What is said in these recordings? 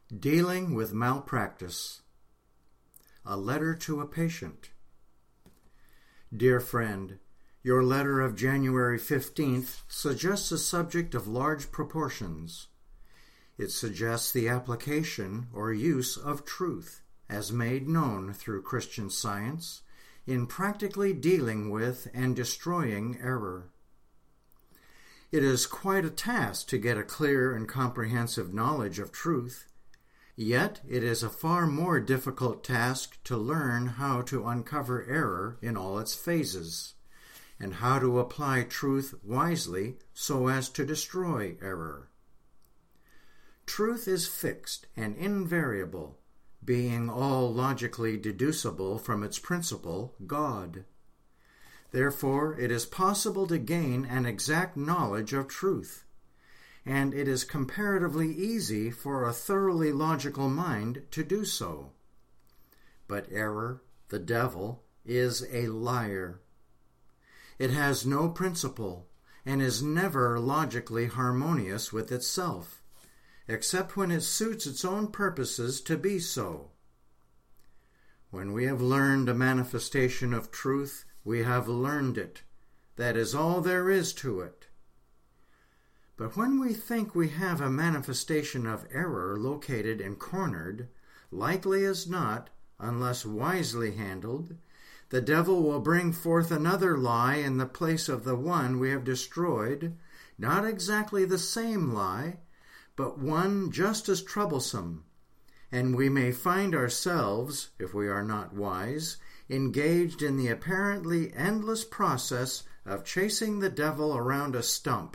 Dealing with malpractice. A letter to a patient. Dear friend, your letter of January 15th suggests a subject of large proportions. It suggests the application or use of truth, as made known through Christian Science, in practically dealing with and destroying error. It is quite a task to get a clear and comprehensive knowledge of truth. Yet it is a far more difficult task to learn how to uncover error in all its phases, and how to apply truth wisely so as to destroy error. Truth is fixed and invariable, being all logically deducible from its principle, God. Therefore, it is possible to gain an exact knowledge of truth, and it is comparatively easy for a thoroughly logical mind to do so. But error, the devil, is a liar. It has no principle and is never logically harmonious with itself, except when it suits its own purposes to be so. When we have learned a manifestation of truth, we have learned it. That is all there is to it. But when we think we have a manifestation of error located and cornered, likely as not, unless wisely handled, the devil will bring forth another lie in the place of the one we have destroyed, not exactly the same lie, but one just as troublesome, and we may find ourselves, if we are not wise, engaged in the apparently endless process of chasing the devil around a stump.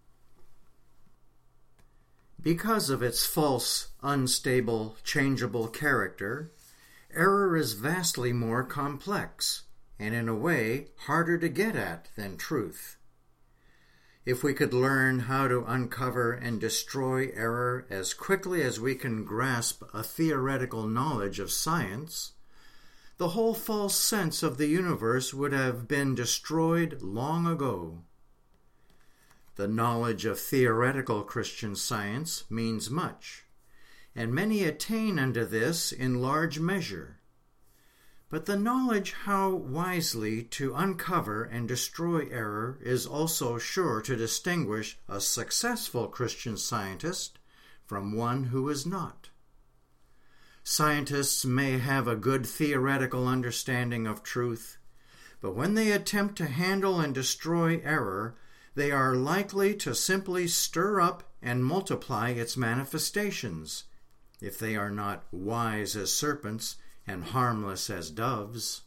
Because of its false, unstable, changeable character, error is vastly more complex, and in a way harder to get at than truth. If we could learn how to uncover and destroy error as quickly as we can grasp a theoretical knowledge of science, the whole false sense of the universe would have been destroyed long ago. The knowledge of theoretical Christian Science means much, and many attain unto this in large measure. But the knowledge how wisely to uncover and destroy error is also sure to distinguish a successful Christian Scientist from one who is not. Scientists may have a good theoretical understanding of truth, but when they attempt to handle and destroy error, they are likely to simply stir up and multiply its manifestations, if they are not wise as serpents and harmless as doves.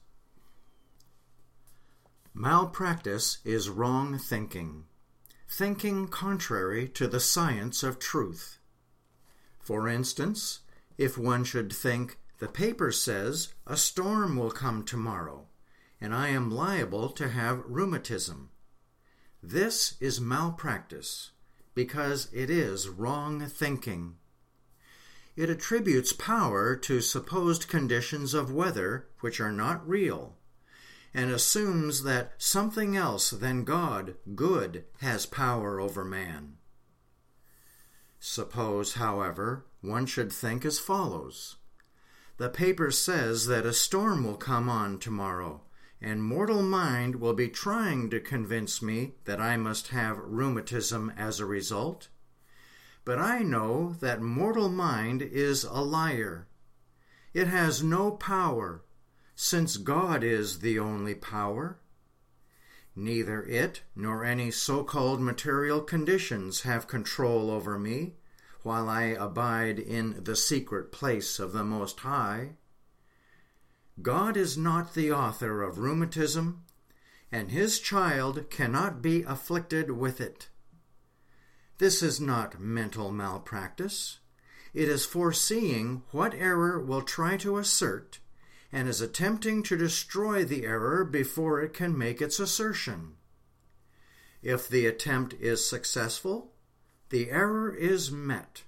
Malpractice is wrong thinking, thinking contrary to the science of truth. For instance, if one should think, the paper says a storm will come tomorrow, and I am liable to have rheumatism. This is malpractice, because it is wrong thinking. It attributes power to supposed conditions of weather which are not real, and assumes that something else than God, good, has power over man. Suppose, however, one should think as follows. The paper says that a storm will come on tomorrow, and mortal mind will be trying to convince me that I must have rheumatism as a result. But I know that mortal mind is a liar. It has no power, since God is the only power. Neither it nor any so-called material conditions have control over me, while I abide in the secret place of the Most High. God is not the author of rheumatism, and his child cannot be afflicted with it. This is not mental malpractice. It is foreseeing what error will try to assert, and is attempting to destroy the error before it can make its assertion. If the attempt is successful, the error is met.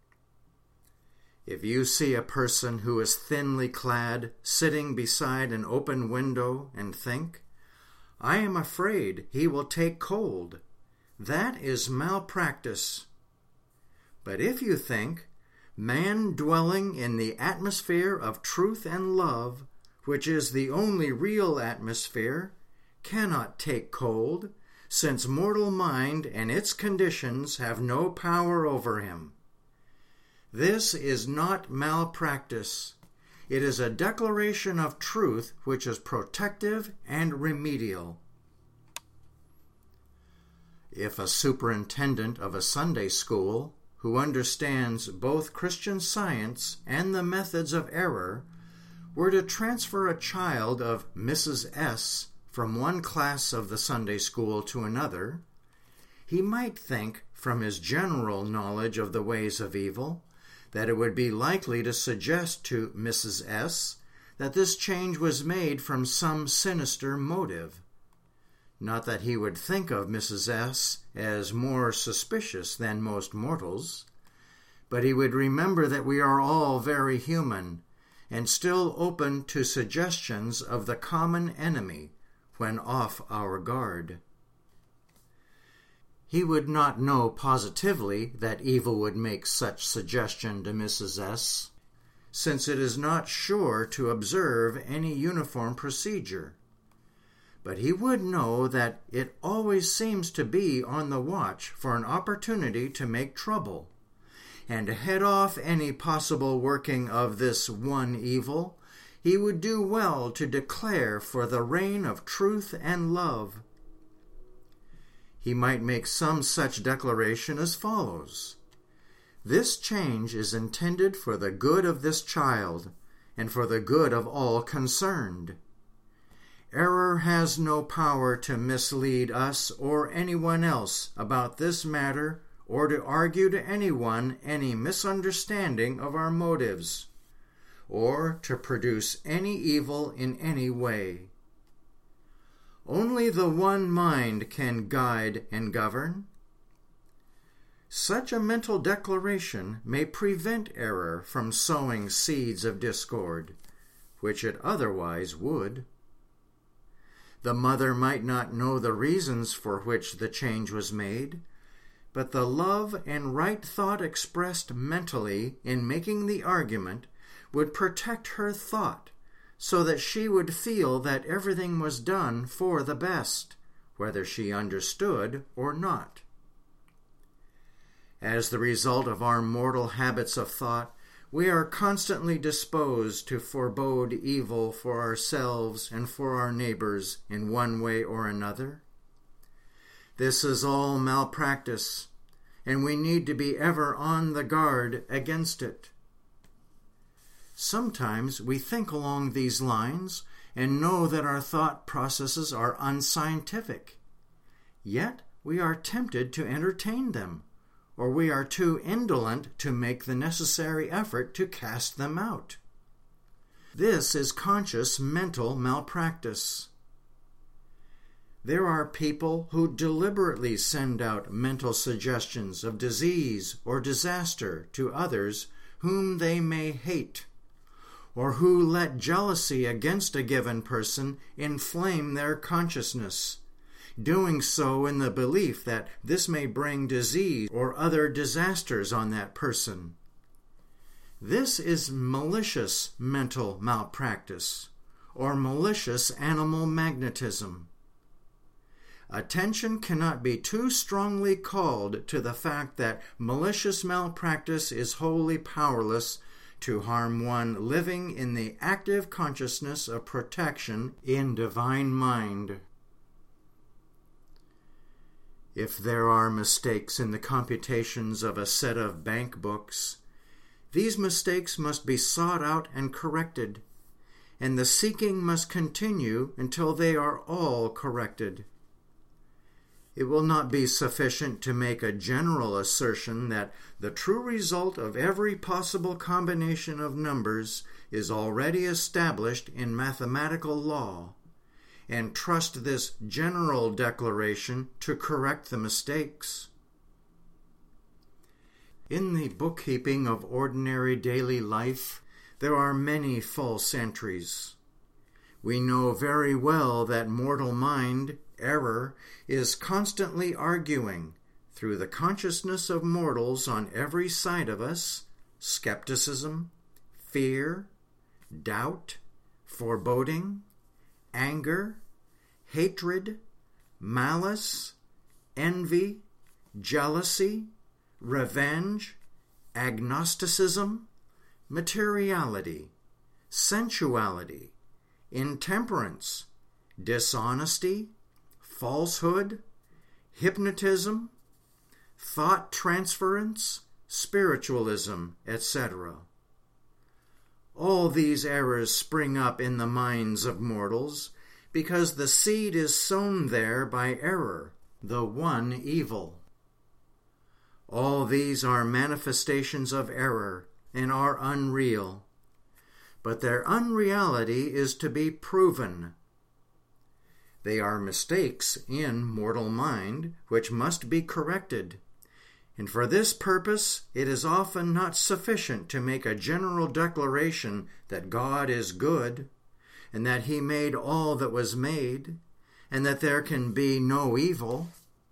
If you see a person who is thinly clad sitting beside an open window and think, I am afraid he will take cold, that is malpractice. But if you think, Man dwelling in the atmosphere of truth and love, which is the only real atmosphere, cannot take cold, since mortal mind and its conditions have no power over him. This is not malpractice. It is a declaration of truth which is protective and remedial. If a superintendent of a Sunday school, who understands both Christian Science and the methods of error, were to transfer a child of Mrs. S. from one class of the Sunday school to another, he might think, from his general knowledge of the ways of evil, that it would be likely to suggest to Mrs. S. that this change was made from some sinister motive. Not that he would think of Mrs. S. as more suspicious than most mortals, but he would remember that we are all very human, and still open to suggestions of the common enemy when off our guard. He would not know positively that evil would make such suggestion to Mrs. S., since it is not sure to observe any uniform procedure. But he would know that it always seems to be on the watch for an opportunity to make trouble, and to head off any possible working of this one evil. He would do well to declare for the reign of truth and love. He might make some such declaration as follows: This change is intended for the good of this child, and for the good of all concerned. Error has no power to mislead us or anyone else about this matter, or to argue to anyone any misunderstanding of our motives, or to produce any evil in any way. Only the one mind can guide and govern. Such a mental declaration may prevent error from sowing seeds of discord, which it otherwise would. The mother might not know the reasons for which the change was made, but the love and right thought expressed mentally in making the argument would protect her thought, so that she would feel that everything was done for the best, whether she understood or not. As the result of our mortal habits of thought, we are constantly disposed to forebode evil for ourselves and for our neighbors in one way or another. This is all malpractice, and we need to be ever on the guard against it. Sometimes we think along these lines and know that our thought processes are unscientific. Yet we are tempted to entertain them, or we are too indolent to make the necessary effort to cast them out. This is conscious mental malpractice. There are people who deliberately send out mental suggestions of disease or disaster to others whom they may hate, or who let jealousy against a given person inflame their consciousness, doing so in the belief that this may bring disease or other disasters on that person. This is malicious mental malpractice, or malicious animal magnetism. Attention cannot be too strongly called to the fact that malicious malpractice is wholly powerless to harm one living in the active consciousness of protection in divine mind. If there are mistakes in the computations of a set of bank books, these mistakes must be sought out and corrected, and the seeking must continue until they are all corrected. It will not be sufficient to make a general assertion that the true result of every possible combination of numbers is already established in mathematical law, and trust this general declaration to correct the mistakes. In the bookkeeping of ordinary daily life, there are many false entries. We know very well that mortal mind, error, is constantly arguing, through the consciousness of mortals on every side of us, skepticism, fear, doubt, foreboding, anger, hatred, malice, envy, jealousy, revenge, agnosticism, materiality, sensuality, intemperance, dishonesty, falsehood, hypnotism, thought transference, spiritualism, etc. All these errors spring up in the minds of mortals because the seed is sown there by error, the one evil. All these are manifestations of error and are unreal, but their unreality is to be proven. They are mistakes in mortal mind which must be corrected, and for this purpose it is often not sufficient to make a general declaration that God is good, and that He made all that was made, and that there can be no evil.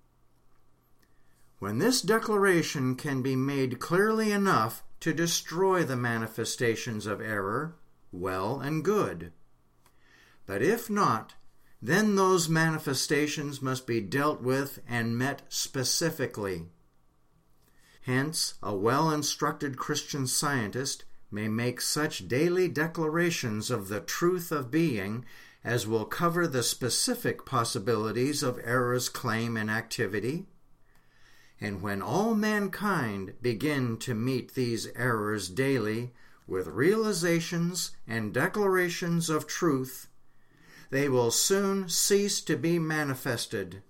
When this declaration can be made clearly enough to destroy the manifestations of error, well and good. But if not, then those manifestations must be dealt with and met specifically. Hence, a well-instructed Christian Scientist may make such daily declarations of the truth of being as will cover the specific possibilities of error's claim and activity. And when all mankind begin to meet these errors daily with realizations and declarations of truth, they will soon cease to be manifested.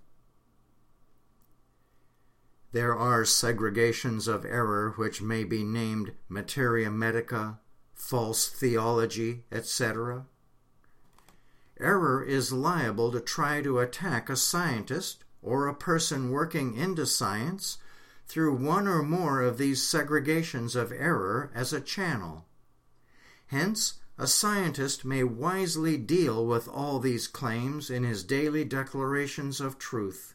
There are segregations of error which may be named materia medica, false theology, etc. Error is liable to try to attack a scientist or a person working into science through one or more of these segregations of error as a channel. Hence, a scientist may wisely deal with all these claims in his daily declarations of truth.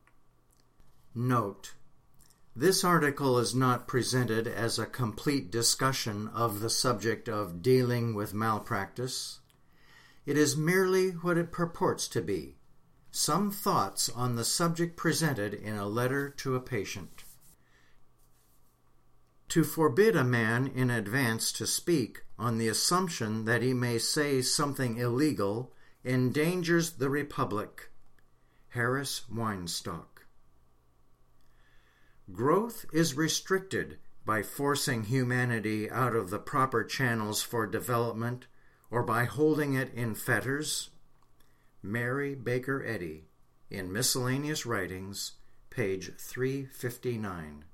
Note: this article is not presented as a complete discussion of the subject of dealing with malpractice. It is merely what it purports to be, some thoughts on the subject presented in a letter to a patient. To forbid a man in advance to speak on the assumption that he may say something illegal endangers the Republic. Harris Weinstock. Growth is restricted by forcing humanity out of the proper channels for development or by holding it in fetters. Mary Baker Eddy, in Miscellaneous Writings, page 359.